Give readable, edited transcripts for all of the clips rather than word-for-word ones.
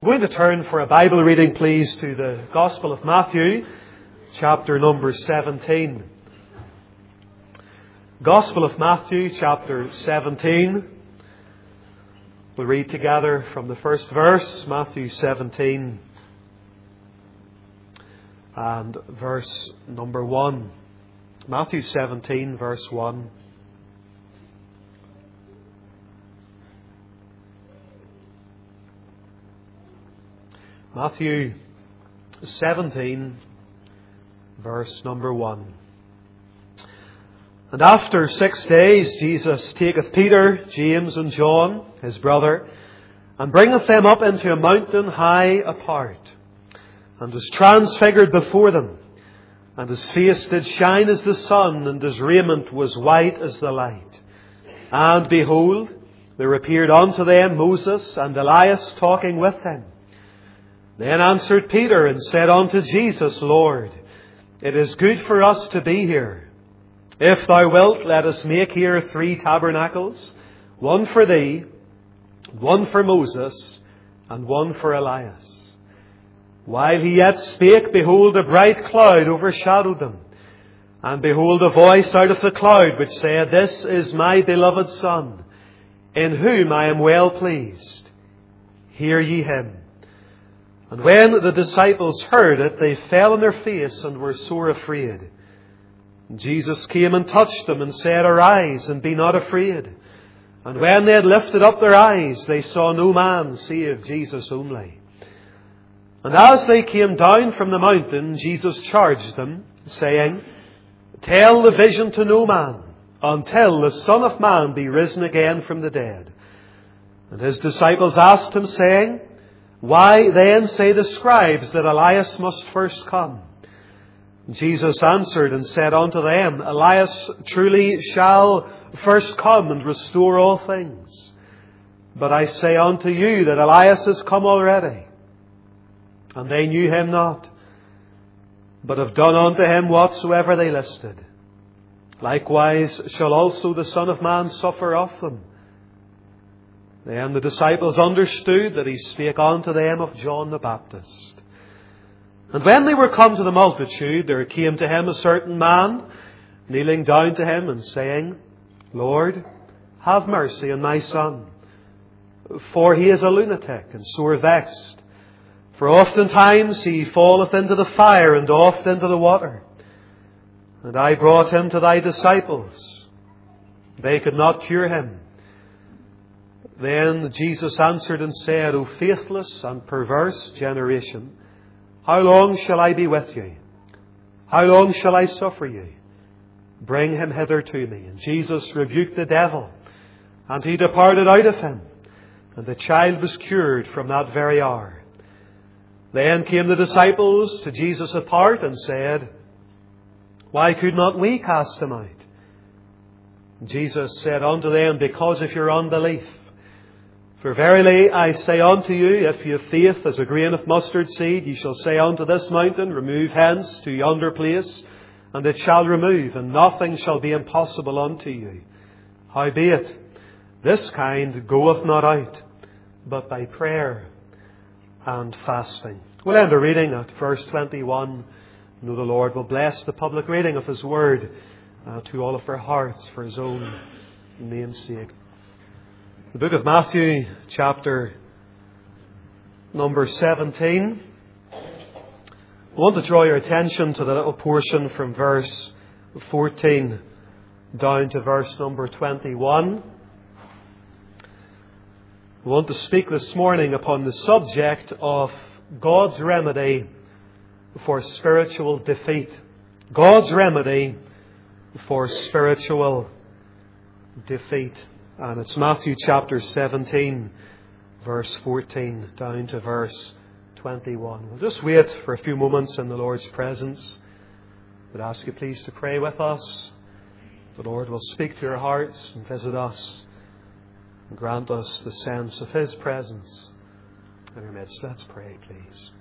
I'm going to turn for a Bible reading, please, to the Gospel of Matthew, chapter number 17. Gospel of Matthew, chapter 17. We'll read together from the first verse, Matthew 17, and verse number 1. Matthew 17, verse 1. Matthew 17, verse number 1. And after 6 days Jesus taketh Peter, James, and John, his brother, and bringeth them up into a mountain high apart, and was transfigured before them. And his face did shine as the sun, and his raiment was white as the light. And behold, there appeared unto them Moses and Elias talking with them. Then answered Peter and said unto Jesus, Lord, it is good for us to be here. If thou wilt, let us make here 3 tabernacles, one for thee, one for Moses, and one for Elias. While he yet spake, behold, a bright cloud overshadowed them. And behold, a voice out of the cloud which said, This is my beloved Son, in whom I am well pleased. Hear ye him. And when the disciples heard it, they fell on their face and were sore afraid. And Jesus came and touched them and said, Arise, and be not afraid. And when they had lifted up their eyes, they saw no man save Jesus only. And as they came down from the mountain, Jesus charged them, saying, Tell the vision to no man, until the Son of Man be risen again from the dead. And his disciples asked him, saying, Why then say the scribes that Elias must first come? Jesus answered and said unto them, Elias truly shall first come and restore all things. But I say unto you that Elias is come already, and they knew him not, but have done unto him whatsoever they listed. Likewise shall also the Son of Man suffer of them. Then the disciples understood that he spake unto them of John the Baptist. And when they were come to the multitude, there came to him a certain man, kneeling down to him and saying, Lord, have mercy on my son, for he is a lunatic and sore vexed. For oftentimes he falleth into the fire and oft into the water. And I brought him to thy disciples. They could not cure him. Then Jesus answered and said, O faithless and perverse generation, how long shall I be with you? How long shall I suffer you? Bring him hither to me. And Jesus rebuked the devil, and he departed out of him. And the child was cured from that very hour. Then came the disciples to Jesus apart and said, Why could not we cast him out? And Jesus said unto them, Because of your unbelief. For verily I say unto you, if ye have faith as a grain of mustard seed, ye shall say unto this mountain, Remove hence to yonder place, and it shall remove, and nothing shall be impossible unto you. Howbeit, this kind goeth not out, but by prayer and fasting. We'll end our reading at verse 21. I know the Lord will bless the public reading of His Word to all of our hearts for His own name's sake. The book of Matthew, chapter number 17. I want to draw your attention to the little portion from verse 14 down to verse number 21. I want to speak this morning upon the subject of God's remedy for spiritual defeat. God's remedy for spiritual defeat. And it's Matthew chapter 17, verse 14, down to verse 21. We'll just wait for a few moments in the Lord's presence. I would ask you please to pray with us. The Lord will speak to your hearts and visit us and grant us the sense of His presence in our midst. Let's pray, please.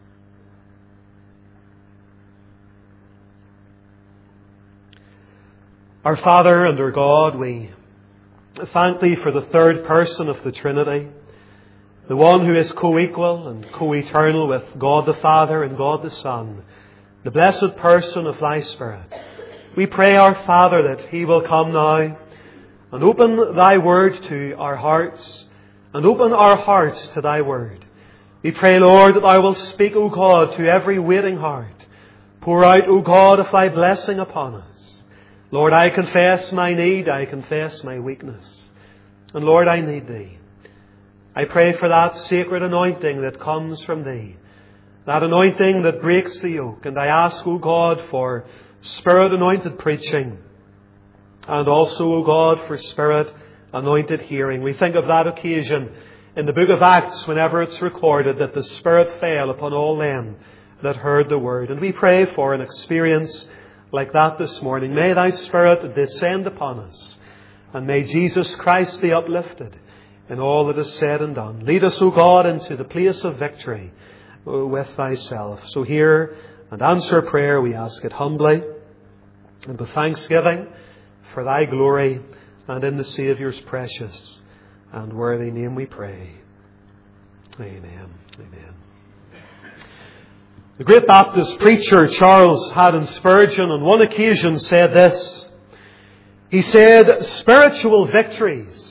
Our Father and our God, we thank Thee for the third person of the Trinity. the one who is co-equal and co-eternal with God the Father and God the Son, the blessed person of Thy Spirit. We pray, our Father, that He will come now and open Thy Word to our hearts and open our hearts to Thy Word. We pray, Lord, that Thou wilt speak, O God, to every waiting heart. Pour out, O God, of Thy blessing upon us. Lord, I confess my need. I confess my weakness. And Lord, I need Thee. I pray for that sacred anointing that comes from Thee. That anointing that breaks the yoke. And I ask, O God, for Spirit-anointed preaching. And also, O God, for Spirit-anointed hearing. We think of that occasion in the book of Acts whenever it's recorded that the Spirit fell upon all them that heard the Word. And we pray for an experience like that this morning. May Thy Spirit descend upon us. And may Jesus Christ be uplifted in all that is said and done. Lead us, O God, into the place of victory with Thyself. So hear and answer prayer, we ask it humbly and with thanksgiving for Thy glory, and in the Saviour's precious and worthy name we pray. Amen. Amen. The great Baptist preacher Charles Haddon Spurgeon on one occasion said this. He said, "Spiritual victories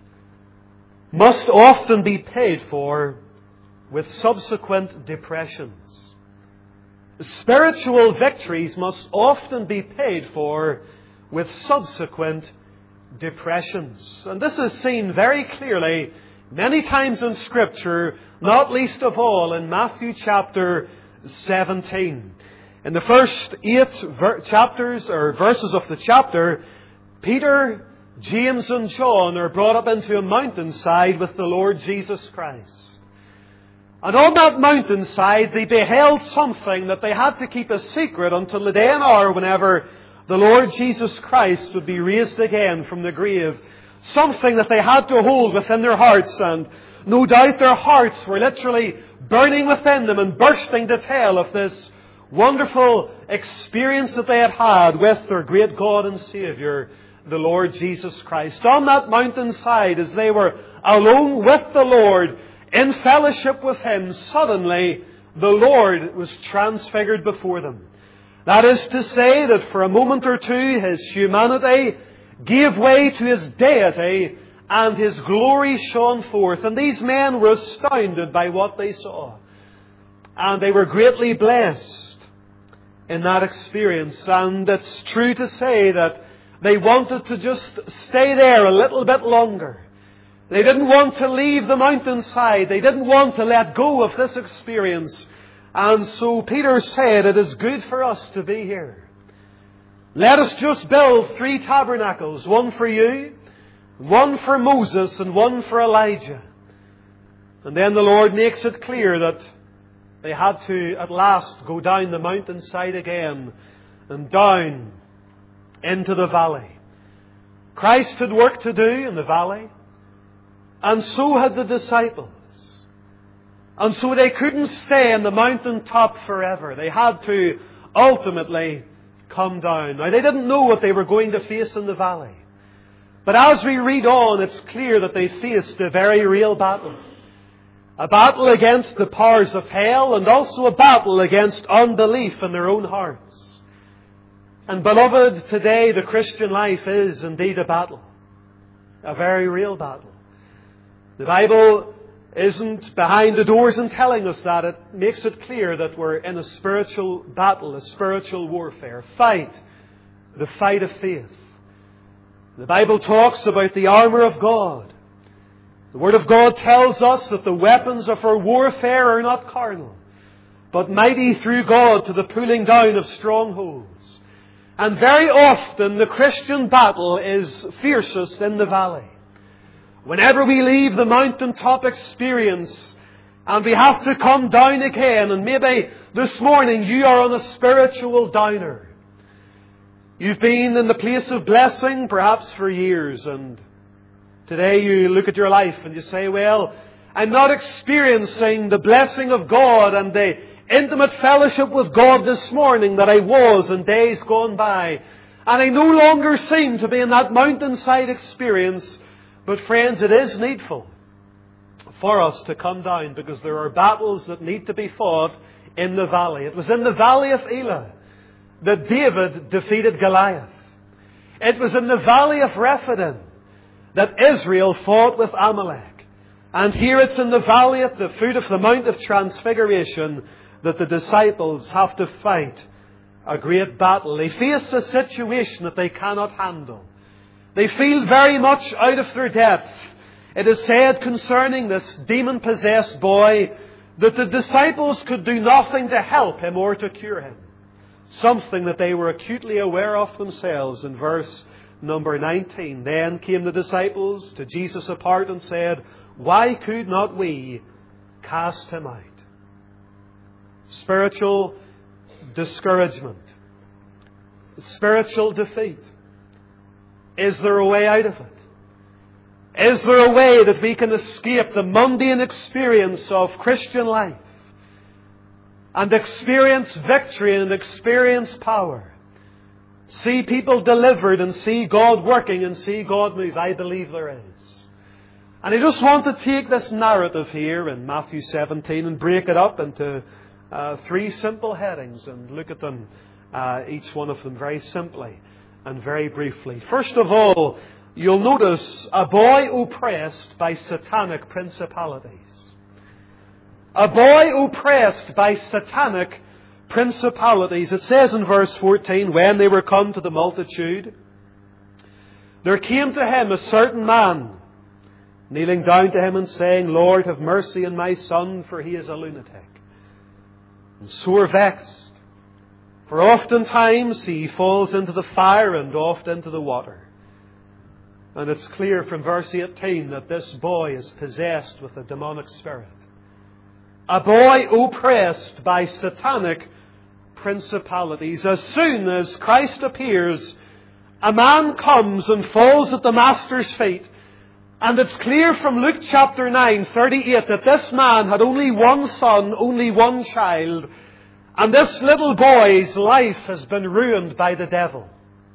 must often be paid for with subsequent depressions." Spiritual victories must often be paid for with subsequent depressions. And this is seen very clearly many times in Scripture, not least of all in Matthew chapter 17. In the first 8 chapters or verses of the chapter, Peter, James and John are brought up into a mountainside with the Lord Jesus Christ. And on that mountainside they beheld something that they had to keep a secret until the day and hour whenever the Lord Jesus Christ would be raised again from the grave. Something that they had to hold within their hearts, and no doubt their hearts were literally burning within them and bursting to tell of this wonderful experience that they had had with their great God and Saviour, the Lord Jesus Christ. On that mountainside, as they were alone with the Lord, in fellowship with Him, suddenly the Lord was transfigured before them. That is to say that for a moment or two His humanity gave way to His deity and His glory shone forth. And these men were astounded by what they saw. And they were greatly blessed in that experience. And it's true to say that they wanted to just stay there a little bit longer. They didn't want to leave the mountainside. They didn't want to let go of this experience. And so Peter said, "It is good for us to be here. Let us just build 3 tabernacles, one for you, one for Moses, and one for Elijah." And then the Lord makes it clear that they had to at last go down the mountainside again and down into the valley. Christ had work to do in the valley, and so had the disciples. And so they couldn't stay on the mountaintop forever. They had to ultimately come down. Now, they didn't know what they were going to face in the valley. But as we read on, it's clear that they faced a very real battle. A battle against the powers of hell, and also a battle against unbelief in their own hearts. And beloved, today the Christian life is indeed a battle. A very real battle. The Bible isn't behind the doors in telling us that. It makes it clear that we're in a spiritual battle, a spiritual warfare. Fight the fight of faith. The Bible talks about the armour of God. The Word of God tells us that the weapons of our warfare are not carnal, but mighty through God to the pulling down of strongholds. And very often the Christian battle is fiercest in the valley. Whenever we leave the mountaintop experience and we have to come down again, and maybe this morning you are on a spiritual downer. You've been in the place of blessing perhaps for years, and today you look at your life and you say, well, I'm not experiencing the blessing of God and the intimate fellowship with God this morning that I was in days gone by. And I no longer seem to be in that mountainside experience. But friends, it is needful for us to come down, because there are battles that need to be fought in the valley. It was in the valley of Elah that David defeated Goliath. It was in the valley of Rephidim that Israel fought with Amalek. And here it's in the valley at the foot of the Mount of Transfiguration that the disciples have to fight a great battle. They face a situation that they cannot handle. They feel very much out of their depth. It is said concerning this demon-possessed boy that the disciples could do nothing to help him or to cure him. Something that they were acutely aware of themselves. In verse number 19, then came the disciples to Jesus apart and said, why could not we cast him out? Spiritual discouragement. Spiritual defeat. Is there a way out of it? Is there a way that we can escape the mundane experience of Christian life and experience victory and experience power? See people delivered and see God working and see God move. I believe there is. And I just want to take this narrative here in Matthew 17 and break it up into 3 simple headings and look at them, each one of them very simply and very briefly. First of all, you'll notice a boy oppressed by satanic principalities. A boy oppressed by satanic principalities. It says in verse 14, when they were come to the multitude, there came to him a certain man, kneeling down to him and saying, Lord, have mercy on my son, for he is a lunatic, and sore vexed. For oftentimes he falls into the fire and oft into the water. And it's clear from verse 18 that this boy is possessed with a demonic spirit. A boy oppressed by satanic principalities. As soon as Christ appears, a man comes and falls at the Master's feet. And it's clear from Luke chapter 9:38 that this man had only one son, only one child. And this little boy's life has been ruined by the devil.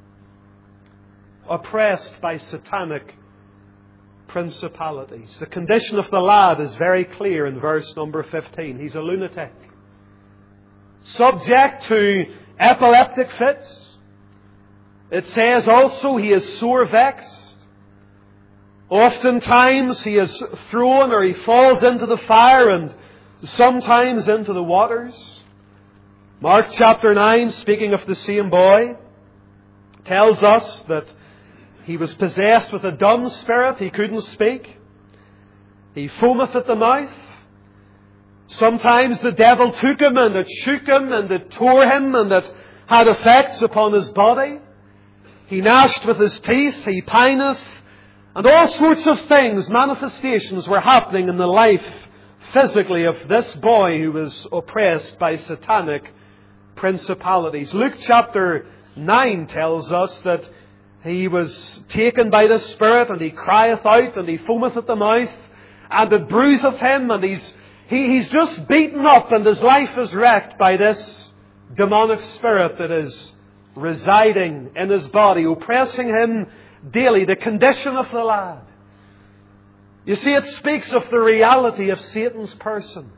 Oppressed by satanic principalities. The condition of the lad is very clear in verse number 15. He's a lunatic. Subject to epileptic fits. It says also he is sore vexed. Oftentimes he is thrown or he falls into the fire and sometimes into the waters. Mark chapter 9, speaking of the same boy, tells us that he was possessed with a dumb spirit. He couldn't speak. He foameth at the mouth. Sometimes the devil took him and it shook him and it tore him and it had effects upon his body. He gnashed with his teeth. He pineth. And all sorts of things, manifestations were happening in the life physically of this boy who was oppressed by satanic principalities. Luke chapter 9 tells us that he was taken by the Spirit and he crieth out and he foameth at the mouth and it bruiseth him and he's just beaten up and his life is wrecked by this demonic spirit that is residing in his body, oppressing him daily. The condition of the lad. You see, it speaks of the reality of Satan's person.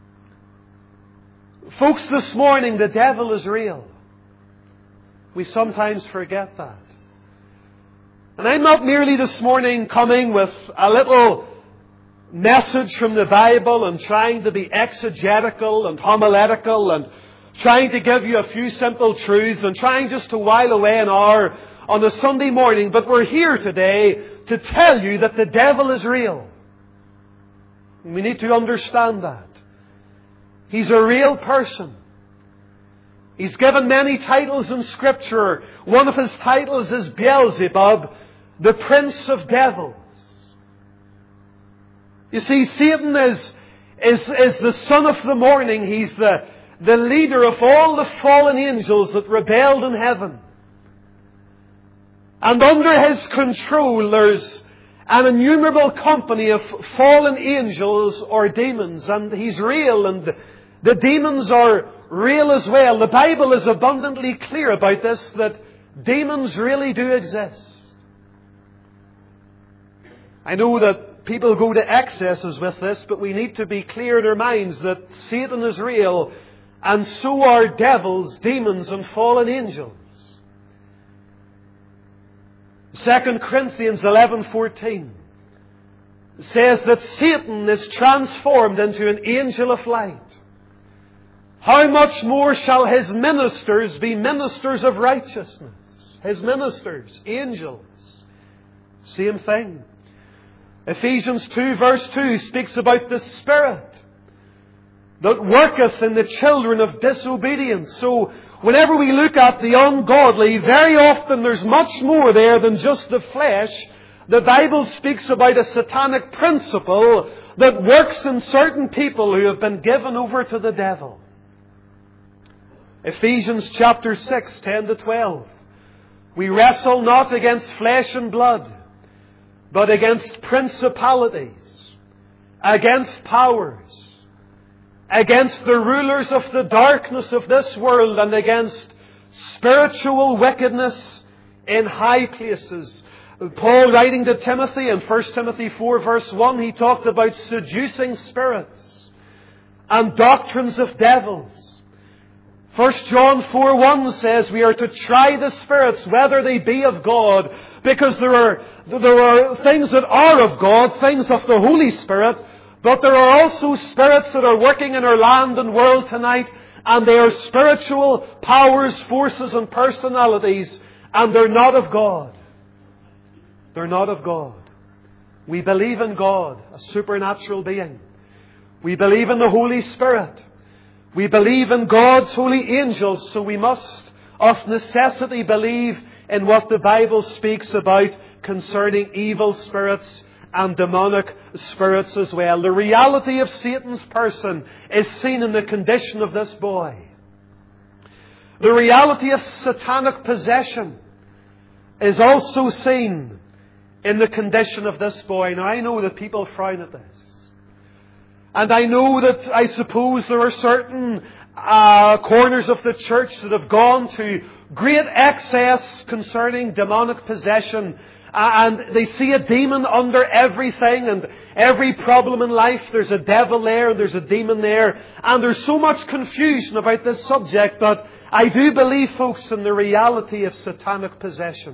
Folks, this morning the devil is real. We sometimes forget that. And I'm not merely this morning coming with a little message from the Bible and trying to be exegetical and homiletical and trying to give you a few simple truths and trying just to while away an hour on a Sunday morning. But we're here today to tell you that the devil is real. And we need to understand that. He's a real person. He's given many titles in Scripture. One of his titles is Beelzebub, the Prince of Devils. You see, Satan is the son of the morning. He's the leader of all the fallen angels that rebelled in heaven. And under his control there's an innumerable company of fallen angels or demons. And he's real and the demons are real as well. The Bible is abundantly clear about this, that demons really do exist. I know that people go to excesses with this, but we need to be clear in our minds that Satan is real, and so are devils, demons, and fallen angels. 2 Corinthians 11:14 says that Satan is transformed into an angel of light. How much more shall his ministers be ministers of righteousness? His ministers, angels. Same thing. Ephesians 2 verse 2 speaks about the Spirit that worketh in the children of disobedience. So whenever we look at the ungodly, very often there's much more there than just the flesh. The Bible speaks about a satanic principle that works in certain people who have been given over to the devil. Ephesians chapter 6, 10 to 12. We wrestle not against flesh and blood, but against principalities, against powers, against the rulers of the darkness of this world, and against spiritual wickedness in high places. Paul, writing to Timothy in 1 Timothy 4 verse 1, he talked about seducing spirits and doctrines of devils. 1 John 4:1 says we are to try the spirits whether they be of God, because there are things that are of God, things of the Holy Spirit, but there are also spirits that are working in our land and world tonight, and they are spiritual powers, forces and personalities, and they're not of God. They're not of God. We believe in God, a supernatural being. We believe in the Holy Spirit. We believe in God's holy angels, so we must of necessity believe in what the Bible speaks about concerning evil spirits and demonic spirits as well. The reality of Satan's person is seen in the condition of this boy. The reality of satanic possession is also seen in the condition of this boy. Now, I know that people frown at this. And I know that, I suppose, there are certain corners of the church that have gone to great excess concerning demonic possession. And they see a demon under everything, and every problem in life, there's a devil there, and there's a demon there. And there's so much confusion about this subject, but I do believe, folks, in the reality of satanic possession.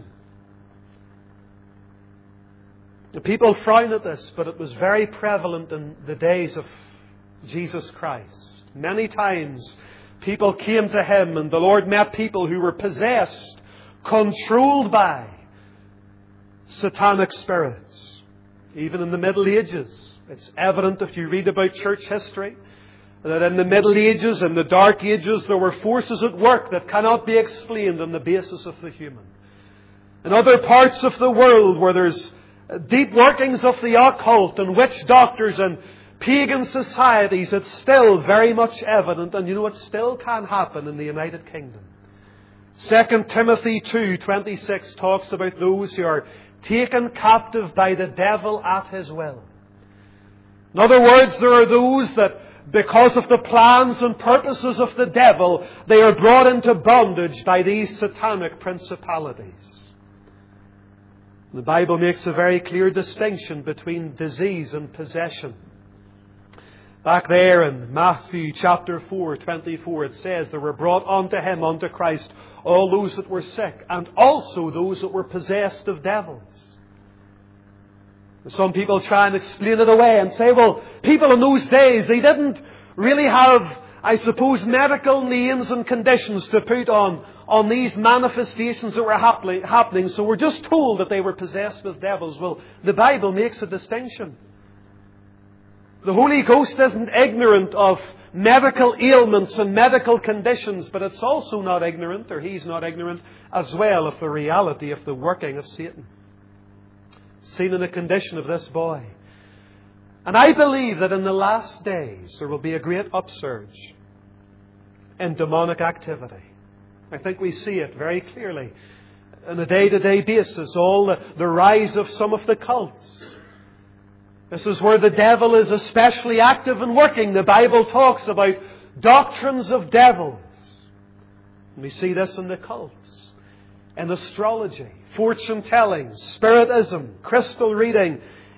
The people frown at this, but it was very prevalent in the days of Jesus Christ. Many times people came to Him, and the Lord met people who were possessed, controlled by satanic spirits. Even in the Middle Ages, it's evident if you read about church history that in the Middle Ages, in the Dark Ages, there were forces at work that cannot be explained on the basis of the human. In other parts of the world where there's deep workings of the occult and witch doctors and pagan societies, it's still very much evident. And you know, it still can happen in the United Kingdom. 2 Timothy 2:26 talks about those who are taken captive by the devil at his will. In other words, there are those that, because of the plans and purposes of the devil, they are brought into bondage by these satanic principalities. The Bible makes a very clear distinction between disease and possession. Back there in Matthew chapter 4:24, it says, "There were brought unto Him, unto Christ, all those that were sick, and also those that were possessed of devils." Some people try and explain it away and say, well, people in those days, they didn't really have, I suppose, medical names and conditions to put on these manifestations that were happening. So we're just told that they were possessed with devils. Well, the Bible makes a distinction. The Holy Ghost isn't ignorant of medical ailments and medical conditions, but it's also not ignorant, or He's not ignorant, as well, of the reality of the working of Satan. Seen in the condition of this boy. And I believe that in the last days there will be a great upsurge in demonic activity. I think we see it very clearly on a day-to-day basis, all the rise of some of the cults. This is where the devil is especially active and working. The Bible talks about doctrines of devils. And we see this in the cults, in astrology, fortune-telling, spiritism, crystal reading,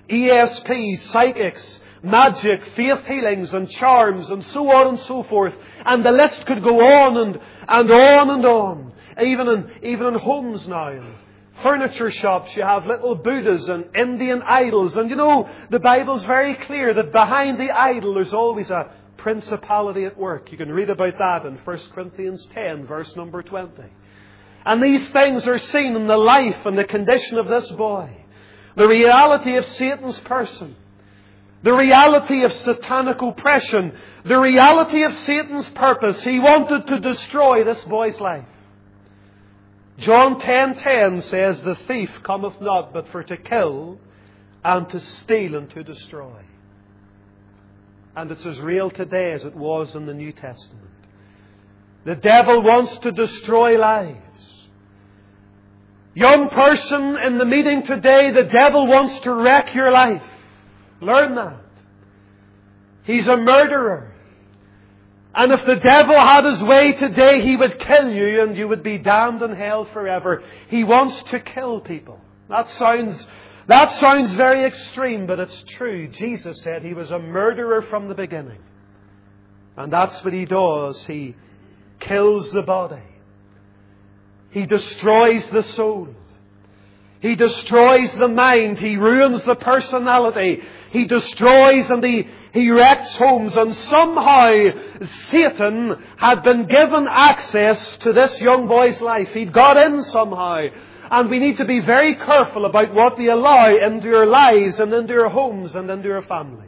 ESPs, psychics, magic, faith healings and charms and so on and so forth. And the list could go on and on and on. Even in homes now, in furniture shops, you have little Buddhas and Indian idols. And you know, the Bible's very clear that behind the idol there's always a principality at work. You can read about that in 1 Corinthians 10, verse number 20. And these things are seen in the life and the condition of this boy. The reality of Satan's person. The reality of satanic oppression. The reality of Satan's purpose. He wanted to destroy this boy's life. John 10:10 says, "The thief cometh not but for to kill and to steal and to destroy." And it's as real today as it was in the New Testament. The devil wants to destroy lives. Young person in the meeting today, the devil wants to wreck your life. Learn that. He's a murderer. And if the devil had his way today, he would kill you and you would be damned in hell forever. He wants to kill people. That sounds very extreme, but it's true. Jesus said He was a murderer from the beginning. And that's what He does. He kills the body. He destroys the soul. He destroys the mind. He ruins the personality. He destroys and He wrecks homes. And somehow Satan had been given access to this young boy's life. He'd got in somehow. And we need to be very careful about what we allow into your lives and into your homes and into your families.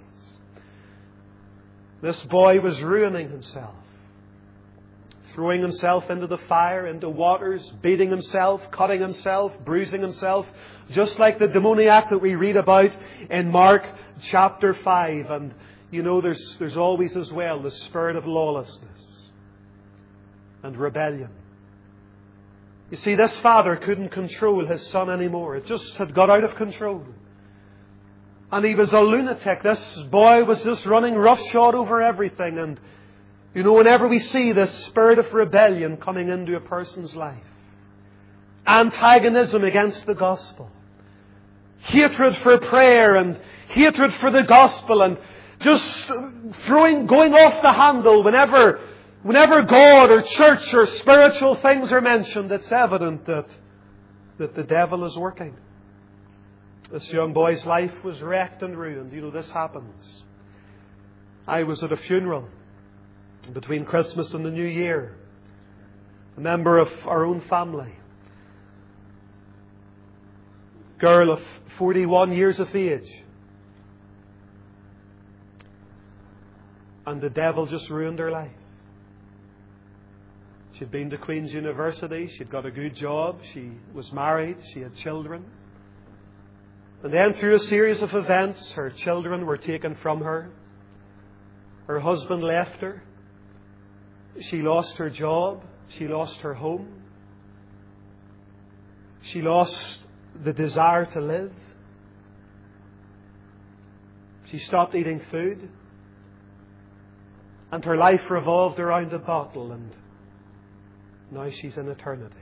This boy was ruining himself. Throwing himself into the fire, into waters, beating himself, cutting himself, bruising himself. Just like the demoniac that we read about in Mark chapter 5. And you know, there's always as well the spirit of lawlessness and rebellion. You see, this father couldn't control his son anymore. It just had got out of control. And he was a lunatic. This boy was just running roughshod over everything. And, you know, whenever we see this spirit of rebellion coming into a person's life, antagonism against the gospel, hatred for prayer and hatred for the gospel, and just going off the handle whenever God or church or spiritual things are mentioned, it's evident that the devil is working. This young boy's life was wrecked and ruined. You know, this happens. I was at a funeral between Christmas and the New Year. A member of our own family. Girl of 41 years of age. And the devil just ruined her life. She'd been to Queen's University. She'd got a good job. She was married. She had children. And then through a series of events, her children were taken from her. Her husband left her. She lost her job. She lost her home. She lost the desire to live. She stopped eating food. And her life revolved around a bottle, and now she's in eternity.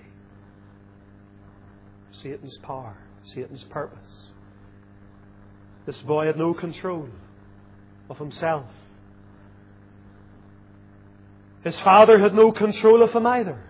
Satan's power, Satan's purpose. This boy had no control of himself. His father had no control of him either.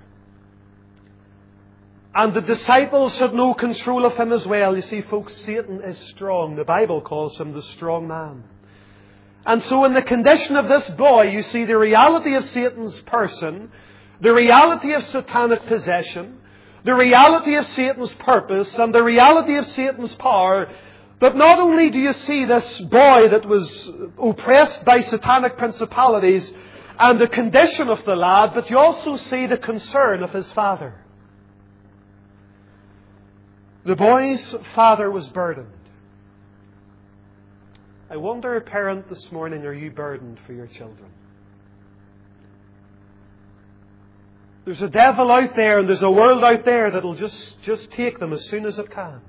And the disciples had no control of him as well. You see, folks, Satan is strong. The Bible calls him the strong man. And so in the condition of this boy, you see the reality of Satan's person, the reality of satanic possession, the reality of Satan's purpose, and the reality of Satan's power. But not only do you see this boy that was oppressed by satanic principalities and the condition of the lad, but you also see the concern of his father. The boy's father was burdened. I wonder, parent, this morning, are you burdened for your children? There's a devil out there and there's a world out there that'll just take them as soon as it can.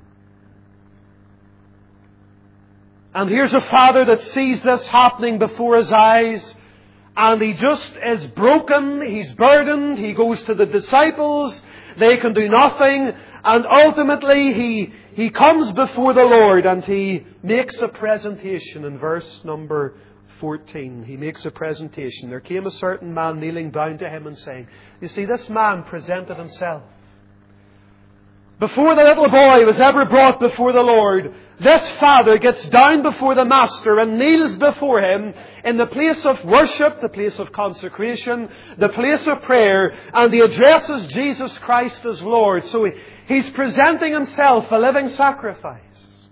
And here's a father that sees this happening before his eyes, and he just is broken, he's burdened, he goes to the disciples, they can do nothing, and ultimately he comes before the Lord and he makes a presentation in verse number 14. He makes a presentation. There came a certain man kneeling down to him and saying, you see, this man presented himself. Before the little boy was ever brought before the Lord, this father gets down before the Master and kneels before Him in the place of worship, the place of consecration, the place of prayer, and he addresses Jesus Christ as Lord. So he's presenting himself a living sacrifice.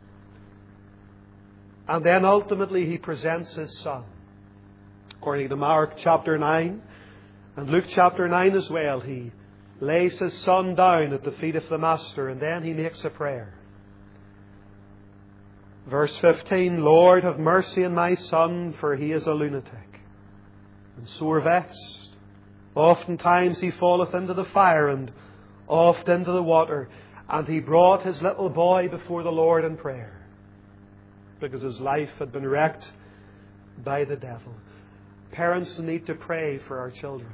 And then ultimately he presents his Son. According to Mark chapter 9 and Luke chapter 9 as well, he lays his Son down at the feet of the Master, and then he makes a prayer. Verse 15, Lord, have mercy on my son, for he is a lunatic, and sore vexed. Oftentimes he falleth into the fire, and oft into the water. And he brought his little boy before the Lord in prayer, because his life had been wrecked by the devil. Parents need to pray for our children.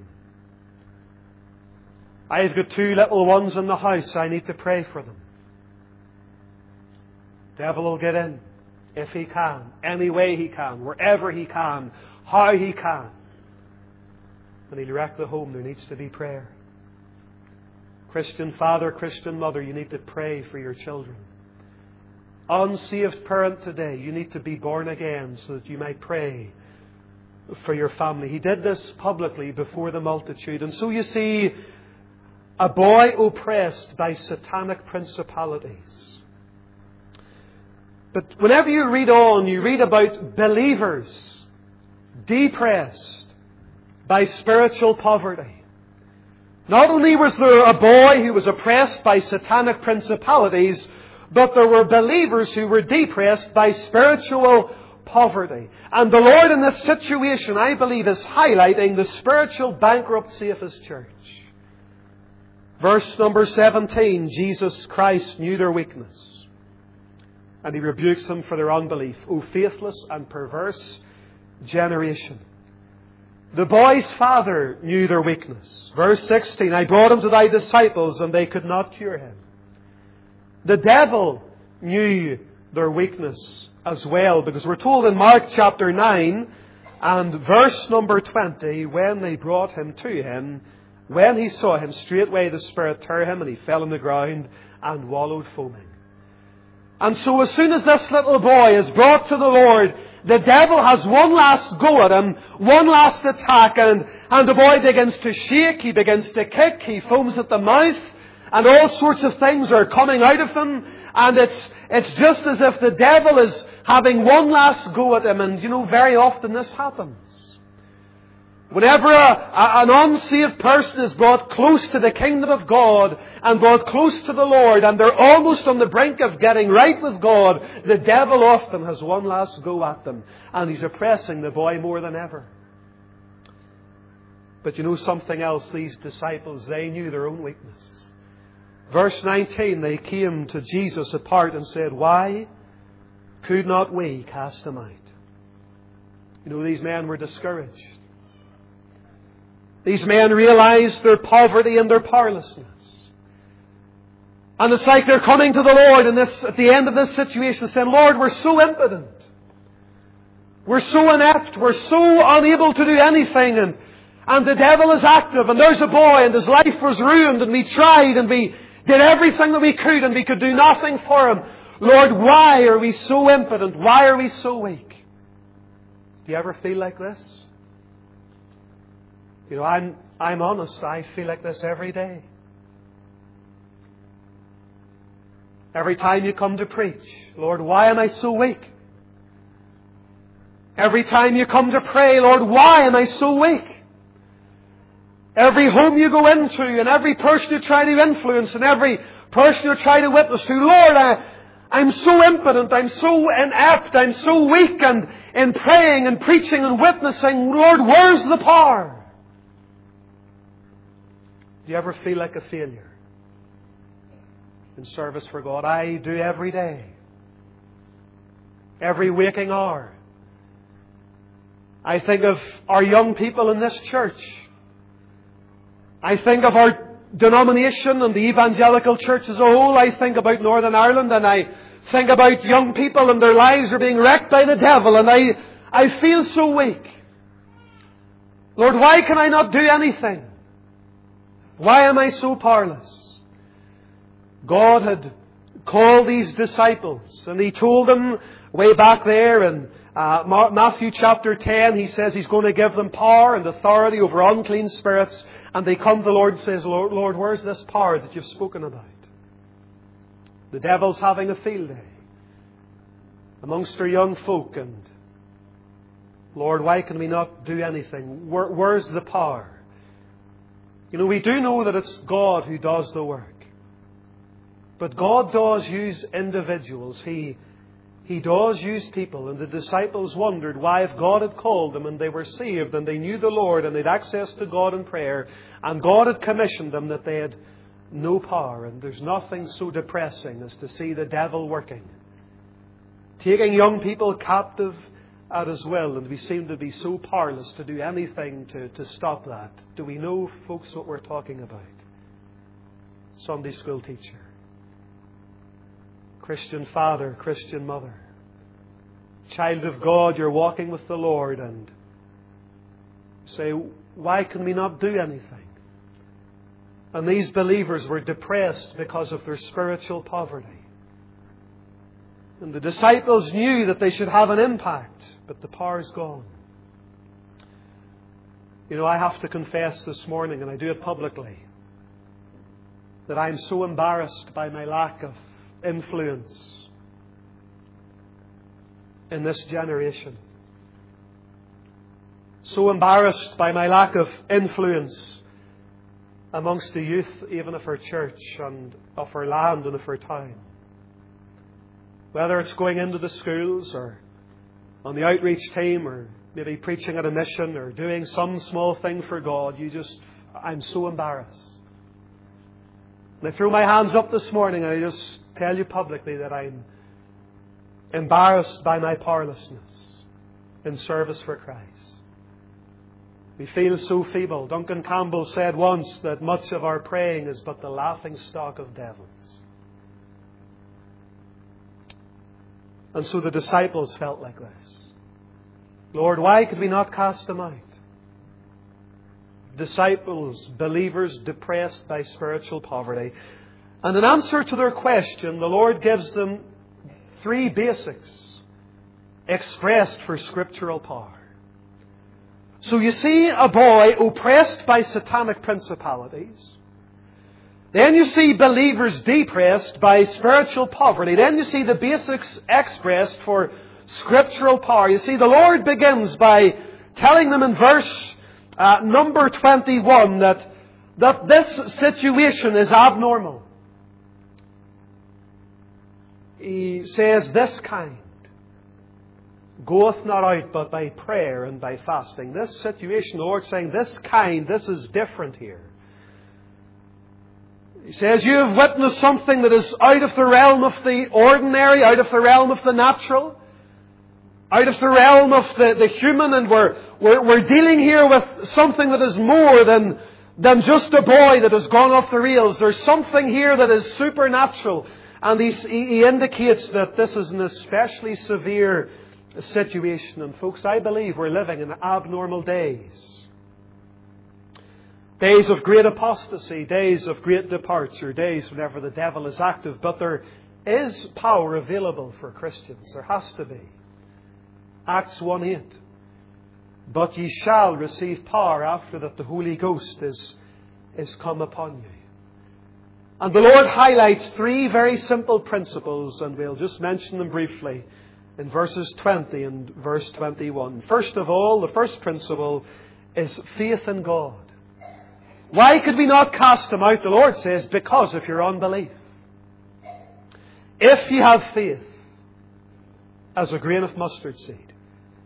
I've got 2 little ones in the house. I need to pray for them. The devil will get in if he can, any way he can, wherever he can, how he can. And he'll wreck the home. There needs to be prayer. Christian father, Christian mother, you need to pray for your children. Unsaved parent today, you need to be born again so that you might pray for your family. He did this publicly before the multitude. And so you see, a boy oppressed by satanic principalities. But whenever you read on, you read about believers depressed by spiritual poverty. Not only was there a boy who was oppressed by satanic principalities, but there were believers who were depressed by spiritual poverty. And the Lord in this situation, I believe, is highlighting the spiritual bankruptcy of His church. Verse number 17, Jesus Christ knew their weakness, and He rebukes them for their unbelief. O faithless and perverse generation. The boy's father knew their weakness. Verse 16, I brought him to thy disciples, and they could not cure him. The devil knew their weakness as well, because we're told in Mark chapter 9 and verse number 20, when they brought him to him, when he saw him, straightway the spirit tore him, and he fell on the ground and wallowed foaming. And so as soon as this little boy is brought to the Lord, the devil has one last go at him, one last attack, and the boy begins to shake, he begins to kick, he foams at the mouth, and all sorts of things are coming out of him, and it's just as if the devil is having one last go at him. And you know, very often this happens. Whenever an unsaved person is brought close to the kingdom of God and brought close to the Lord, and they're almost on the brink of getting right with God, the devil often has one last go at them, and he's oppressing the boy more than ever. But you know something else? These disciples, they knew their own weakness. Verse 19, they came to Jesus apart and said, why could not we cast him out? You know, these men were discouraged. These men realized their poverty and their powerlessness. And it's like they're coming to the Lord at the end of this situation saying, Lord, we're so impotent. We're so inept. We're so unable to do anything. And the devil is active. And there's a boy and his life was ruined. And we tried and we did everything that we could and we could do nothing for him. Lord, why are we so impotent? Why are we so weak? Do you ever feel like this? You know, I'm honest. I feel like this every day. Every time you come to preach, Lord, why am I so weak? Every time you come to pray, Lord, why am I so weak? Every home you go into and every person you try to influence and every person you try to witness to, Lord, I'm so impotent, I'm so inept, I'm so weak, and in praying and preaching and witnessing, Lord, where's the power? Do you ever feel like a failure in service for God? I do every day. Every waking hour. I think of our young people in this church. I think of our denomination and the evangelical church as a whole. I think about Northern Ireland, and I think about young people and their lives are being wrecked by the devil, and I feel so weak. Lord, why can I not do anything? Why am I so powerless? God had called these disciples, and He told them way back there in Matthew chapter 10, He says He's going to give them power and authority over unclean spirits. And they come to the Lord and says, Lord, where's this power that you've spoken about? The devil's having a field day amongst our young folk. And Lord, why can we not do anything? Where's the power? You know, we do know that it's God who does the work. But God does use individuals. He does use people. And the disciples wondered why, if God had called them and they were saved and they knew the Lord and they had access to God in prayer and God had commissioned them, that they had no power. And there's nothing so depressing as to see the devil working, taking young people captive at His will, and we seem to be so powerless to do anything to stop that. Do we know, folks, what we're talking about? Sunday school teacher, Christian father, Christian mother, child of God, you're walking with the Lord, and say, why can we not do anything? And these believers were depressed because of their spiritual poverty. And the disciples knew that they should have an impact, but the power's gone. You know, I have to confess this morning, and I do it publicly, that I'm so embarrassed by my lack of influence in this generation. So embarrassed by my lack of influence amongst the youth, even of our church and of our land and of our town. Whether it's going into the schools or on the outreach team or maybe preaching at a mission or doing some small thing for God, I'm so embarrassed. And I threw my hands up this morning and I just tell you publicly that I'm embarrassed by my powerlessness in service for Christ. We feel so feeble. Duncan Campbell said once that much of our praying is but the laughing stock of devils. And so the disciples felt like this. Lord, why could we not cast them out? Disciples, believers depressed by spiritual poverty. And in answer to their question, the Lord gives them three basics expressed for scriptural power. So you see a boy oppressed by satanic principalities. Then you see believers depressed by spiritual poverty. Then you see the basics expressed for scriptural power. You see, the Lord begins by telling them in verse number 21 that this situation is abnormal. He says, this kind goeth not out but by prayer and by fasting. This situation, the Lord's saying, this is different here. He says, you have witnessed something that is out of the realm of the ordinary, out of the realm of the natural, out of the realm of the human, and we're dealing here with something that is more than just a boy that has gone off the rails. There's something here that is supernatural. And he indicates that this is an especially severe situation. And folks, I believe we're living in abnormal days. Days of great apostasy, days of great departure, days whenever the devil is active. But there is power available for Christians. There has to be. Acts 1:8. But ye shall receive power after that the Holy Ghost is come upon you. And the Lord highlights three very simple principles, and we'll just mention them briefly in verses 20 and verse 21. First of all, the first principle is faith in God. Why could we not cast them out? The Lord says, because of your unbelief. If you have faith as a grain of mustard seed,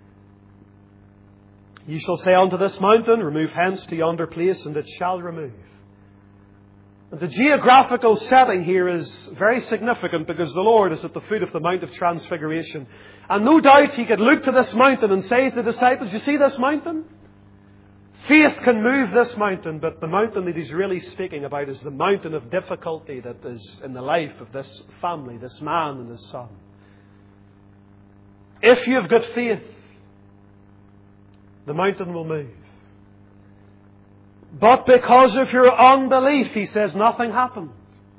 ye shall say unto this mountain, remove hence to yonder place, and it shall remove. And the geographical setting here is very significant because the Lord is at the foot of the Mount of Transfiguration. And no doubt He could look to this mountain and say to the disciples, you see this mountain? Faith can move this mountain, but the mountain that he's really speaking about is the mountain of difficulty that is in the life of this family, this man and his son. If you've got faith, the mountain will move. But because of your unbelief, he says, nothing happened.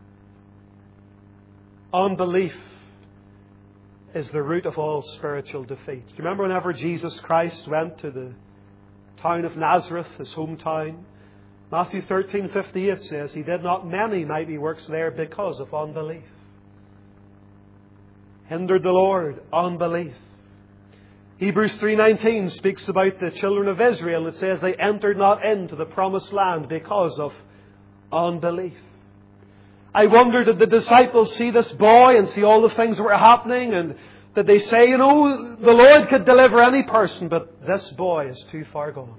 Unbelief is the root of all spiritual defeat. Do you remember whenever Jesus Christ went to the town of Nazareth, his hometown? Matthew 13:58 says, He did not many mighty works there because of unbelief. Hindered the Lord, unbelief. Hebrews 3:19 speaks about the children of Israel, and it says they entered not into the promised land because of unbelief. I wonder, did the disciples see this boy and see all the things that were happening, and did they say, the Lord could deliver any person, but this boy is too far gone?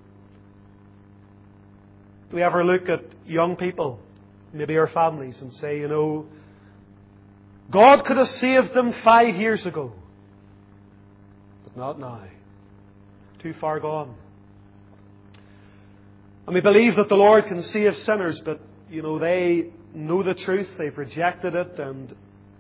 Do we ever look at young people, maybe our families, and say, God could have saved them 5 years ago, but not now. Too far gone. And we believe that the Lord can save sinners, but, they know the truth, they've rejected it, and,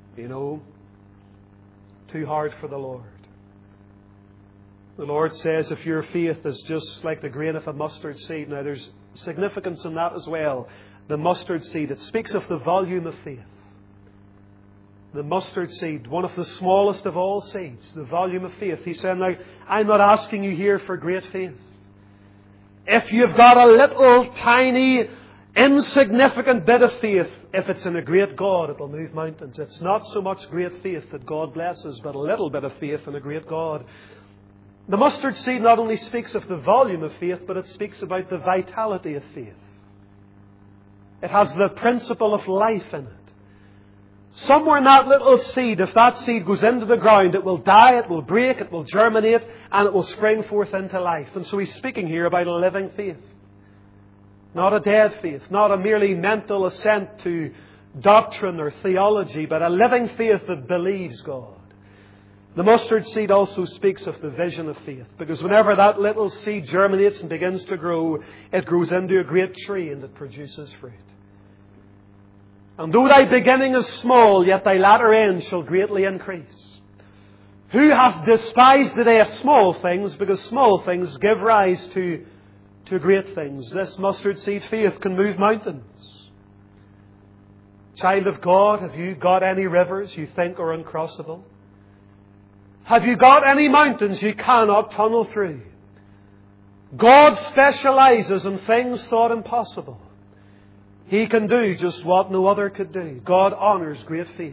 too hard for the Lord. The Lord says if your faith is just like the grain of a mustard seed. Now there's significance in that as well. The mustard seed, it speaks of the volume of faith. The mustard seed, one of the smallest of all seeds, the volume of faith. He said, now, I'm not asking you here for great faith. If you've got a little, tiny, insignificant bit of faith, if it's in a great God, it will move mountains. It's not so much great faith that God blesses, but a little bit of faith in a great God. The mustard seed not only speaks of the volume of faith, but it speaks about the vitality of faith. It has the principle of life in it. Somewhere in that little seed, if that seed goes into the ground, it will die, it will break, it will germinate, and it will spring forth into life. And so he's speaking here about a living faith. Not a dead faith, not a merely mental assent to doctrine or theology, but a living faith that believes God. The mustard seed also speaks of the vision of faith, because whenever that little seed germinates and begins to grow, it grows into a great tree and it produces fruit. And though thy beginning is small, yet thy latter end shall greatly increase. Who hath despised the day of small things, because small things give rise to great things. This mustard seed faith can move mountains. Child of God, have you got any rivers you think are uncrossable? Have you got any mountains you cannot tunnel through? God specializes in things thought impossible. He can do just what no other could do. God honors great faith.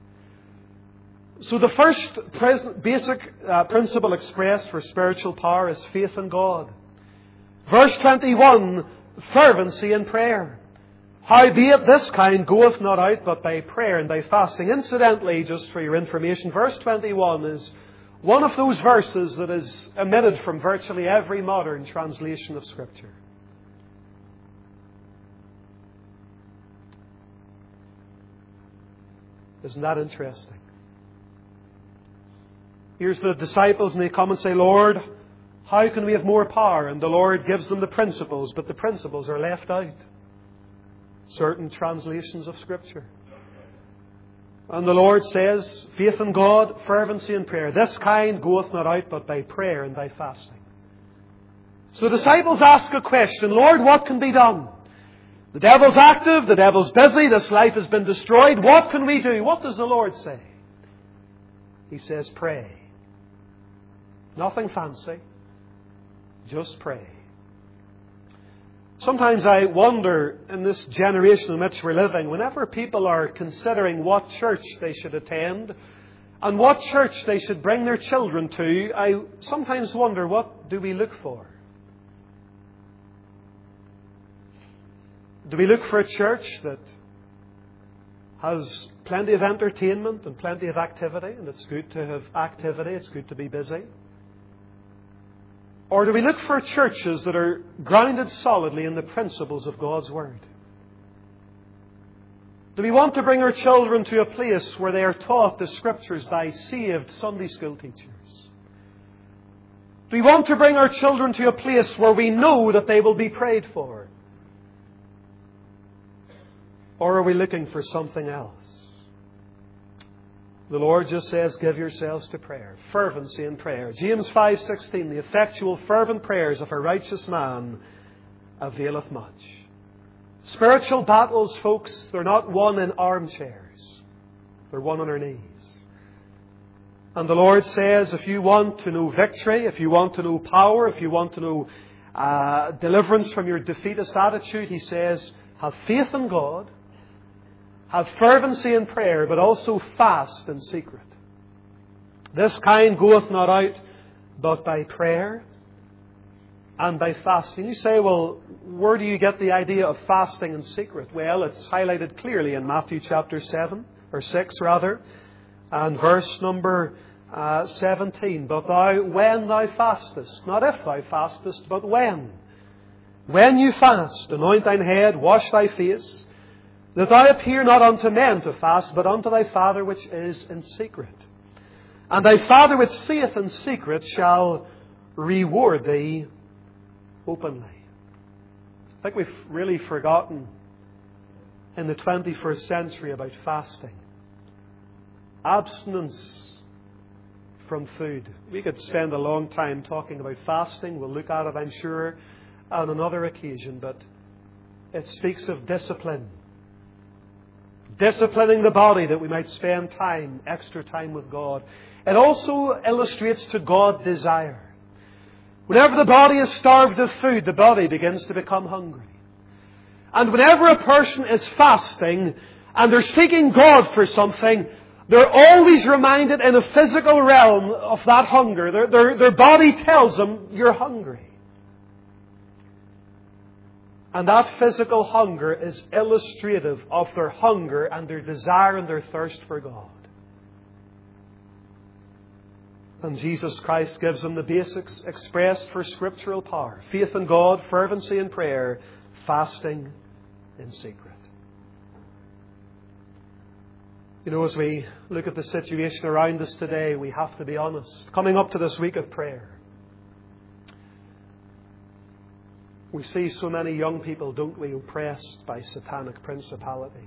So the first basic principle expressed for spiritual power is faith in God. Verse 21, fervency in prayer. Howbeit this kind goeth not out but by prayer and by fasting. Incidentally, just for your information, verse 21 is one of those verses that is omitted from virtually every modern translation of Scripture. Isn't that interesting? Here's the disciples and they come and say, Lord, how can we have more power? And the Lord gives them the principles, but the principles are left out. Certain translations of Scripture. And the Lord says, faith in God, fervency in prayer. This kind goeth not out but by prayer and by fasting. So the disciples ask a question, Lord, what can be done? The devil's active, the devil's busy, this life has been destroyed. What can we do? What does the Lord say? He says, pray. Nothing fancy. Just pray. Sometimes I wonder in this generation in which we're living, whenever people are considering what church they should attend and what church they should bring their children to, I sometimes wonder, what do we look for? Do we look for a church that has plenty of entertainment and plenty of activity, and it's good to have activity, it's good to be busy? Or do we look for churches that are grounded solidly in the principles of God's Word? Do we want to bring our children to a place where they are taught the Scriptures by saved Sunday school teachers? Do we want to bring our children to a place where we know that they will be prayed for? Or are we looking for something else? The Lord just says, give yourselves to prayer. Fervency in prayer. James 5:16, the effectual fervent prayers of a righteous man availeth much. Spiritual battles, folks, they're not won in armchairs. They're won on our knees. And the Lord says, if you want to know victory, if you want to know power, if you want to know deliverance from your defeatist attitude, He says, have faith in God, have fervency in prayer, but also fast in secret. This kind goeth not out but by prayer and by fasting. You say, well, where do you get the idea of fasting in secret? Well, it's highlighted clearly in Matthew chapter 6, and verse number 17. But thou, when thou fastest, not if thou fastest, but when. When you fast, anoint thine head, wash thy face, that thou appear not unto men to fast, but unto thy Father which is in secret. And thy Father which seeth in secret shall reward thee openly. I think we've really forgotten in the 21st century about fasting. Abstinence from food. We could spend a long time talking about fasting. We'll look at it, I'm sure, on another occasion. But it speaks of discipline. Disciplining the body that we might spend time, extra time with God. It also illustrates to God desire. Whenever the body is starved of food, the body begins to become hungry. And whenever a person is fasting and they're seeking God for something, they're always reminded in a physical realm of that hunger. Their body tells them, you're hungry. And that physical hunger is illustrative of their hunger and their desire and their thirst for God. And Jesus Christ gives them the basics expressed for scriptural power. Faith in God, fervency in prayer, fasting in secret. You know, as we look at the situation around us today, we have to be honest. Coming up to this week of prayer, we see so many young people, don't we, oppressed by satanic principalities.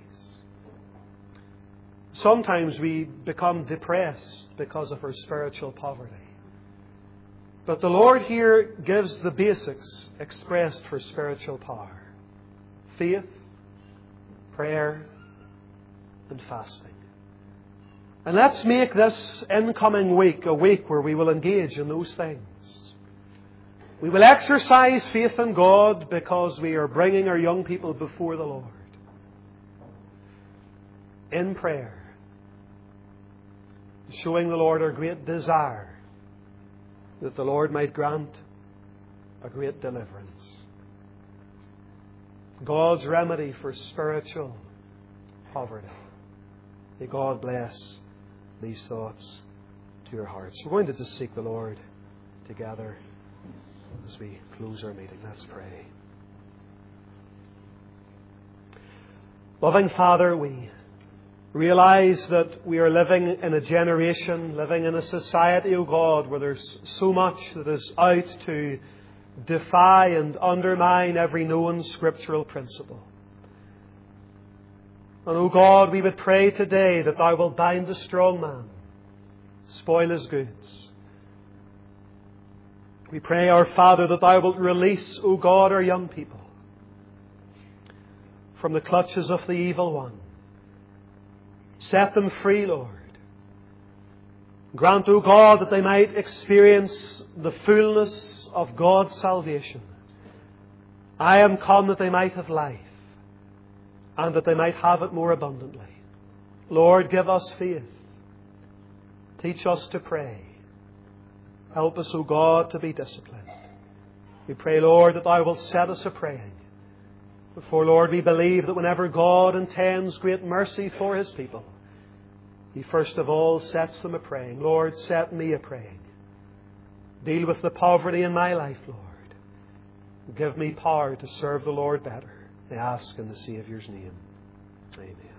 Sometimes we become depressed because of our spiritual poverty. But the Lord here gives the basics expressed for spiritual power. Faith, prayer, and fasting. And let's make this incoming week a week where we will engage in those things. We will exercise faith in God because we are bringing our young people before the Lord. In prayer. Showing the Lord our great desire that the Lord might grant a great deliverance. God's remedy for spiritual poverty. May God bless these thoughts to your hearts. We're going to just seek the Lord together as we close our meeting. Let's pray. Loving Father, we realize that we are living in a generation, living in a society, O God, where there's so much that is out to defy and undermine every known scriptural principle. And, O God, we would pray today that Thou wilt bind the strong man, spoil his goods. We pray, our Father, that Thou wilt release, O God, our young people from the clutches of the evil one. Set them free, Lord. Grant, O God, that they might experience the fullness of God's salvation. I am come that they might have life, and that they might have it more abundantly. Lord, give us faith. Teach us to pray. Help us, O God, to be disciplined. We pray, Lord, that Thou wilt set us a-praying. For, Lord, we believe that whenever God intends great mercy for His people, He first of all sets them a-praying. Lord, set me a-praying. Deal with the poverty in my life, Lord. Give me power to serve the Lord better. I ask in the Saviour's name. Amen.